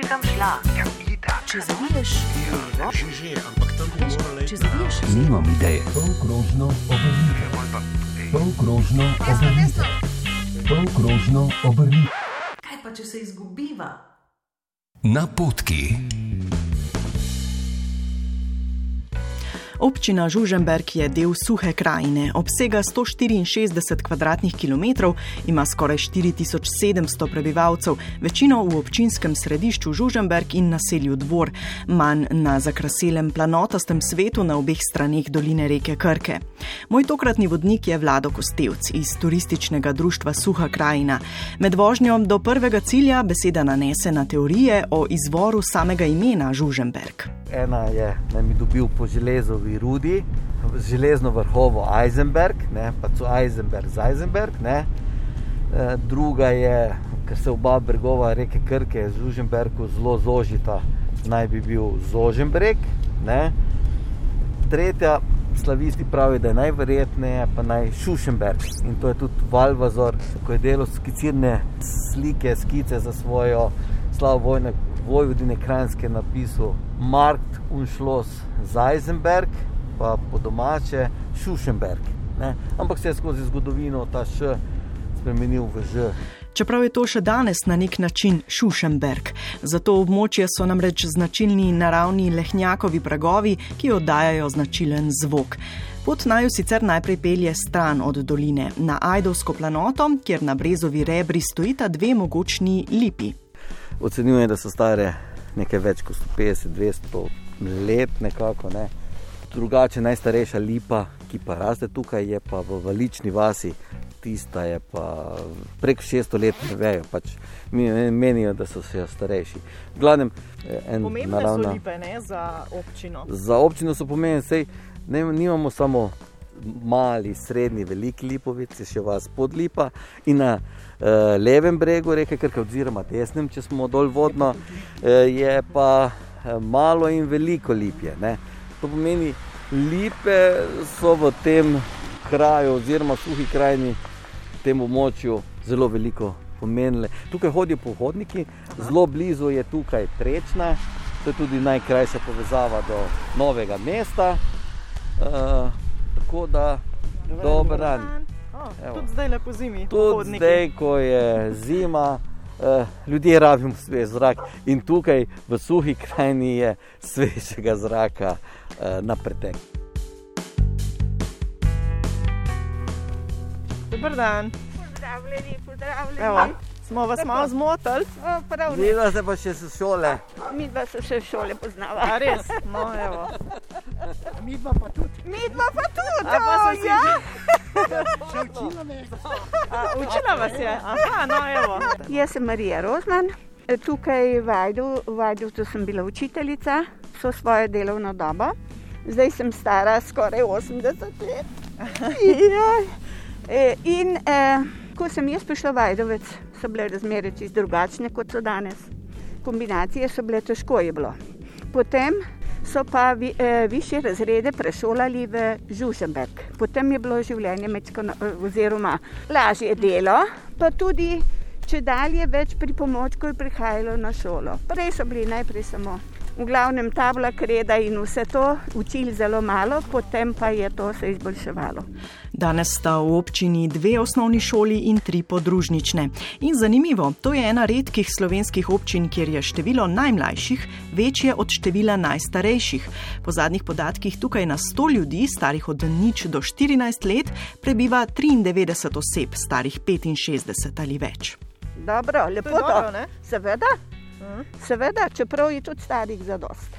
sem šla. Ja, itak. Če zaviješ levo, Že, ampak tam bi morala če zaviješ Nimam ideje. Polkrožno obrnite. Polkrožno obrnite. Polkrožno obrnite. kaj pa, če se izgubiva? Napotki. Občina Žužemberk je del Suhe krajine, obsega 164 kvadratnih kilometrov, ima skoraj 4700 prebivalcev, večino v občinskem središču Žužemberk in naselju Dvor, manj na zakraselem planotastem svetu na obeh straneh doline reke Krke. Moj tokratni vodnik je Vlado Kostevc iz turističnega društva Suha krajina. Med vožnjo do prvega cilja beseda nanese na teorije o izvoru samega imena Žužemberk. Ena je, da mi dobil po železovi rudi, železno vrhovo Eisenberg, ne, pa so Eisenberg, ne. Druga je, ker se oba bregova reke Krke z Žužemberku zelo zožita, naj bi bil Zoženbreg, ne. Tretja, slavisti pravijo, da je najverjetneje pa naj Šušenberg. In to je tudi Valvazor, ko je delal skicirne slike, skice za svojo slavo Vojvodine Kranjske napisal Markt und Schloss Eisenberg, pa po domače Šušenberg. Ne? Ampak se je skozi zgodovino ta Š spremenil v Ž. Čeprav je to še danes na nek način Šušenberg. Za to območje so namreč značilni naravni lehnjakovi pragovi, ki oddajajo značilen zvok. Pot naju sicer najprej pelje stran od doline, na Ajdovsko planoto, kjer na brezovi rebri stojita dve mogočni lipi. Ocenjujem, da so stare nekaj več kot 150-200 let nekako. Ne. Drugače najstarejša lipa, ki pa raste tukaj, je pa v Valični vasi. Tista je pa preko 600 let, ne vejo, pač menijo, da so še starejši. V glavnem, Pomembne so lipe, ne, za občino? Za občino so pomembne, sej nimamo samo mali, srednji, veliki lipovic, je še vas Podlipa in na levem bregu reke Krke oziroma desnem, če smo dol vodno, je pa malo in veliko lipje. Ne. To pomeni, lipe so v tem kraju oziroma Suhi krajini, v tem območju zelo veliko pomenile. Tukaj hodijo pohodniki, zelo blizu je tukaj Trečna, to je tudi najkrajša povezava do Novega mesta. Tako da, dober dan. Tudi zdaj lepo zimi. Tudi zdaj, ko je zima, ljudje rabimo svež zrak in tukaj v Suhi krajini je svežega zraka na pretek. Dober dan. Pozdravljeni. Evo, smo vas malo zmotili. Prav ne. Videla se pa še s šole. Midva se še v šole poznava. A res? No, evo. Midva pa tudi. A pa so si ja. že... Učila vas je? Aha, no, evo. Jaz sem Marija Rozman. Tukaj v Ajdovcu sem bila učiteljica, so svojo delovno dobo. Zdaj sem stara skoraj 80 let. In ko sem jaz prišla v Ajdovec, so bile razmere čisto drugačne, kot so danes. Kombinacije so bile, težko je bilo. Potem so pa višje razrede prešolali v Žužemberk. Potem je bilo življenje oziroma lažje delo, pa tudi če dalje več pripomočkov je prihajalo na šolo. Prej so bili najprej samo v glavnem tabla, kreda in vse to, učili zelo malo, potem pa je to se izboljševalo. Danes sta v občini 2 osnovni šoli in 3 podružnične. In zanimivo, to je ena redkih slovenskih občin, kjer je število najmlajših večje od števila najstarejših. Po zadnjih podatkih tukaj na 100 ljudi, starih od 0 do 14 let, prebiva 93 oseb, starih 65 ali več. Dobro, lepo to. Dobro, ne? Seveda. Seveda, čeprav je tudi starih zadost.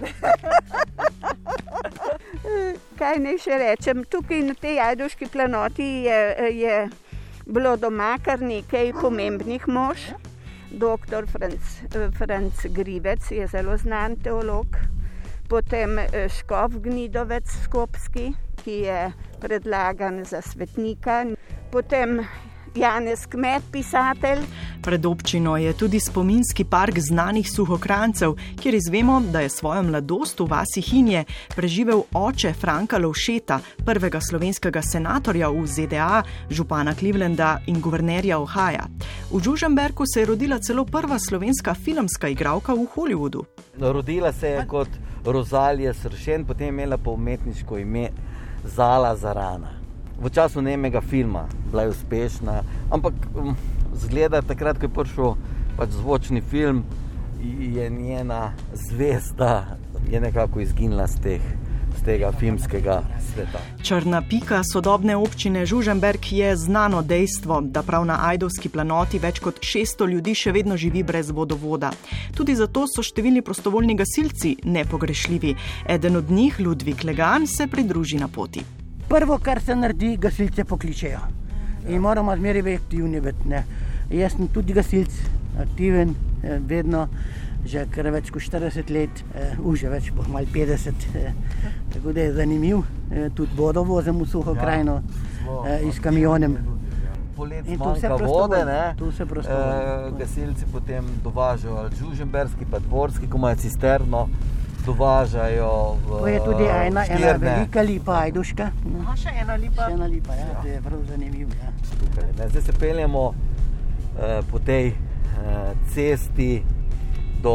Kaj naj še rečem, tukaj na tej Ajdovški planoti je bilo doma kar nekaj pomembnih mož. Doktor Franc Grivec je zelo znan teolog, potem škof Gnidovec Skopski, ki je predlagan za svetnika, potem Janez Kmet, pisatelj. Pred občino je tudi spominski park znanih suhokrancev, kjer izvemo, da je svojo mladost v vasi Hinje preživel oče Franka Lovšeta, prvega slovenskega senatorja v ZDA, župana Clevelanda in guvernerja Ohaja. V Žužemberku se je rodila celo prva slovenska filmska igralka v Hollywoodu. Rodila se je kot Rozalija Sršen, potem je imela pa umetniško ime Zala Zarana. V času nemega filma bila je uspešna, ampak zgleda takrat, ko je prišel zvočni film, je njena zvezda nekako izginila z tega filmskega sveta. Črna pika sodobne občine Žužemberk je znano dejstvo, da prav na Ajdovski planoti več kot 600 ljudi še vedno živi brez vodovoda. Tudi zato so številni prostovoljni gasilci nepogrešljivi. Eden od njih, Ludvik Legan, se pridruži na poti. Prvo, kar se naredi, gasilce pokličejo. In moramo zmeraj biti aktivni. Jaz sem tudi gasilc, aktiven, vedno, že kar več kot 40 let, že več, malo 50. Tako da je zanimiv. Tudi vodo vozim v Suho krajino s kamionem. Poleti manjka vode, tu se prostovoljno. Gasilci potem dovažajo ali Žužemberski, pa Dvorski, ko imajo cisterno, dovažajo v To je tudi ena Štirne. velika lipa, Ajduška. Še ena lipa. Še ena lipa, ja, to je prav zanimivo. Ja. Zdaj se peljemo po tej cesti do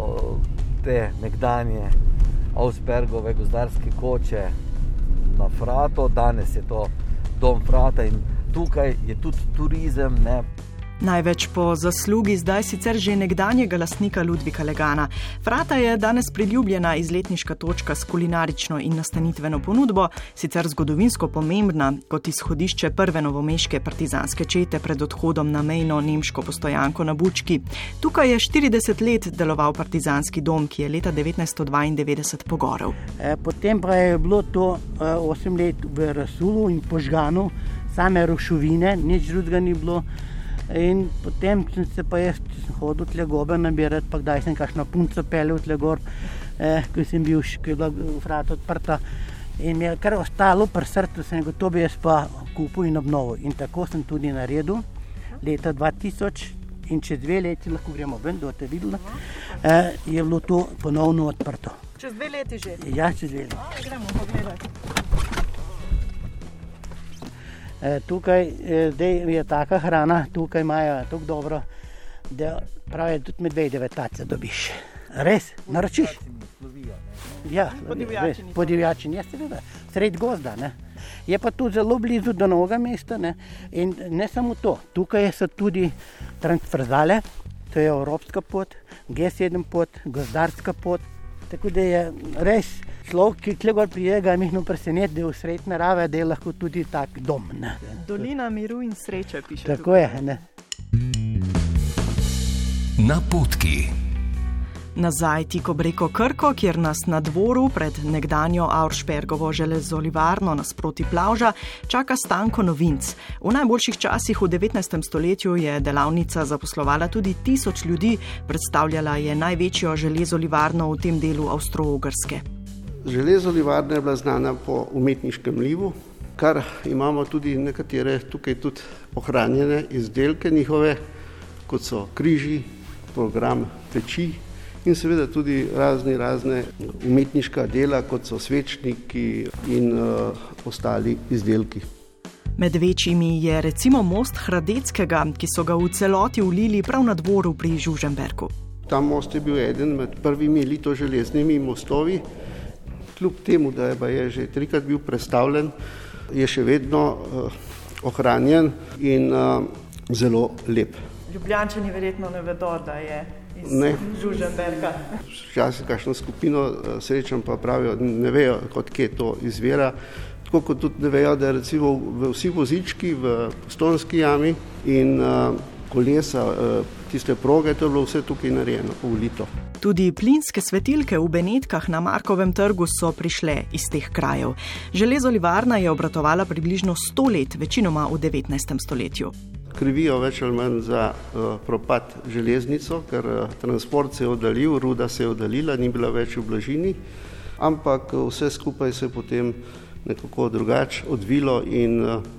te nekdanje Auerspergove gozdarske koče na Frato. Danes je to dom Frata in tukaj je tudi turizem. Največ po zaslugi zdaj sicer že nekdanjega lastnika Ludvika Legana. Frata je danes priljubljena izletniška točka s kulinarično in nastanitveno ponudbo, sicer zgodovinsko pomembna kot izhodišče prve novomeške partizanske čete pred odhodom na mejno nemško postojanko na Bučki. Tukaj je 40 let deloval partizanski dom, ki je leta 1992 pogorel. Potem pa je bilo to 8 let v Rasulu in požganu, same ruševine, nič drugega ni bilo. In potem sem se pa jaz hodil tle gobe nabirati, pa kdaj sem kakšno punco peljal tle gor, ko sem bil, ko je bila Frata odprta. In mi je kar ostalo pri srcu, sem rekel, to bi jaz pa kupil in obnovil. In tako sem tudi naredil leta 2000 in čez 2 leti, lahko gremo ven, da boste videli, je bilo to ponovno odprto. Čez 2 leti že? Ja, čez 2 leti. Gremo pogledati. Tukaj zdaj je taka hrana, tukaj imajo tako dobro, da pravi tudi medvedjeve tace dobiš. Res, naročiš? Ja, po divjačini, ja, seveda, sred gozda. Je pa tu zelo blizu do Novega mesta, in ne samo to, tukaj so tudi transverzale, to je evropska pot, G7 pot, gozdarska pot, tako da je res človek, ki tle gor prije, ga mihno preseneti, da je v sred narave, da je lahko tudi tak dom. Dolina miru in sreče, piše. Tako je. Napotki. Nazaj tik ob reko Krko, kjer nas na dvoru pred nekdanjo Auerspergovo železolivarno nasproti Plavža čaka Stanko Novinc. V najboljših časih v 19. stoletju je delavnica zaposlovala tudi 1000 ljudi, predstavljala je največjo železolivarno v tem delu Avstro-Ogrske. Železolivarna je bila znana po umetniškem livu, kar imamo tudi nekatere tukaj tudi ohranjene izdelke njihove, kot so križi, program peči in seveda tudi razne umetniška dela, kot so svečniki in ostali izdelki. Med večjimi je recimo most Hradeckega, ki so ga v celoti vlili prav na dvoru pri Žužemberku. Ta most je bil eden med prvimi litoželeznimi mostovi. Kljub temu, da je že 3-krat bil prestavljen, je še vedno ohranjen in zelo lep. Ljubljančani verjetno ne vedo, da je iz Žužemberka. Včasih kakšno skupino srečam, pa pravijo, ne vejo, od kje to izvira. Tako kot tudi ne vejo, da recimo vsi vozički v Postojnski jami in kolesa, tiste proge, to je bilo vse tukaj narejeno, ulito. Tudi plinske svetilke v Benetkah na Markovem trgu so prišle iz teh krajev. Železolivarna je obratovala približno 100 let, večinoma v 19. stoletju. Krivijo več ali manj za propad železnico, ker transport se je oddaljil, ruda se je oddaljila, ni bila več v bližini, ampak vse skupaj se je potem nekako drugače odvilo in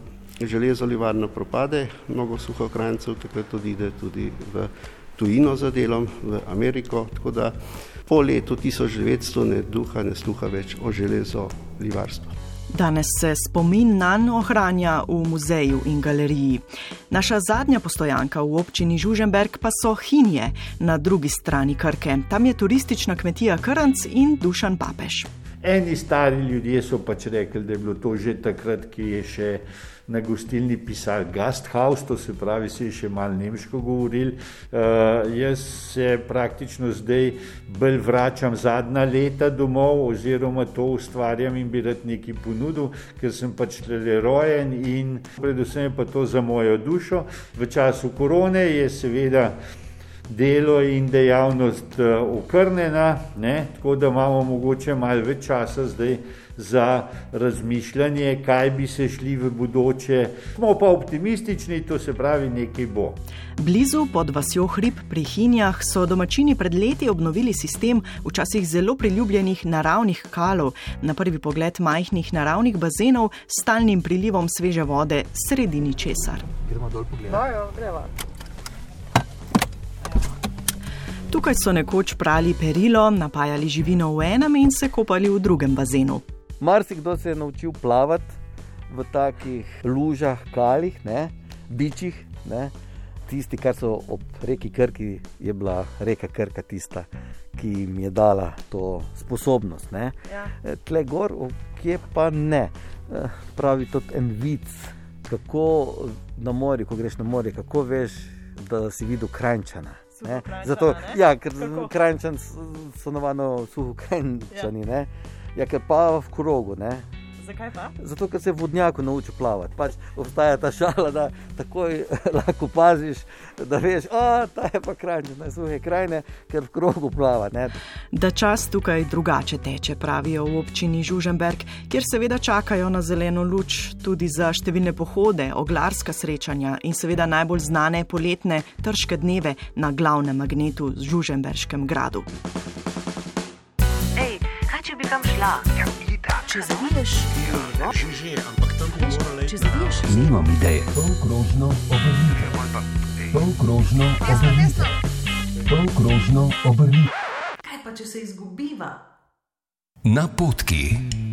železo livarna propade, mnogo suhokrajincev takrat odide tudi v tujino za delom, v Ameriko, tako da po letu 1900 ne duha, ne sluha več o železo livarstvu. Danes se spomin nanj ohranja v muzeju in galeriji. Naša zadnja postojanka v občini Žužemberk pa so Hinje na drugi strani Krke. Tam je turistična kmetija Krnc in Dušan Papež. Eni stari ljudje so pač rekli, da je bilo to že takrat, ki je še na gostilni pisal Gasthaus, to se pravi, se je še malo nemško govoril. Jaz se praktično zdaj bolj vračam zadnja leta domov oziroma to ustvarjam in bi rad nekaj ponudil, ker sem pač tle rojen in predvsem je pa to za mojo dušo. V času korone je seveda delo in dejavnost okrnjena, tako da imamo mogoče malo več časa zdaj za razmišljanje, kaj bi se šli v bodoče. Smo pa optimistični, to se pravi, nekaj bo. Blizu pod vasjo Hrib pri Hinjah so domačini pred leti obnovili sistem včasih zelo priljubljenih naravnih kalov, na prvi pogled majhnih naravnih bazenov s stalnim prilivom sveže vode sredi ničesar. Gremo dol pogledati. Gremo. Tukaj so nekoč prali perilo, napajali živino v enem in se kopali v drugem bazenu. Marsikdo se je naučil plavati v takih lužah, kalih, bičih. Tisti, kar so ob reki Krki, je bila reka Krka tista, ki jim je dala to sposobnost. Ja. Tle gor, kje pa ne. Pravi tudi en vic, kako na morju, ko greš na morje, kako veš, da si videl Kranjčana. Zato, ja, ker Kranjčan so navadno suhokrajinčani, ja, ker pa v krogu. Zakaj pa? Zato, ker se je vodnjaku naučil plavati. Pač obstaja ta šala, da takoj lahko paziš, da veš, ta je pa Kranjčan, suhe krajine, ker v krogu plava. Da čas tukaj drugače teče, pravijo v občini Žužemberk, kjer seveda čakajo na zeleno luč tudi za številne pohode, oglarska srečanja in seveda najbolj znane poletne trške dneve na glavnem magnetu z Žužemberškem gradu. Ej, kaj če bi kam šla? Ja, Če zaviješ, že, ampak tam bi morala če zaviješ, Nimam ideje. Polkrožno obrnite. Polkrožno obrnite. Polkrožno obrnite. kaj pa če se izgubiva? Na potki.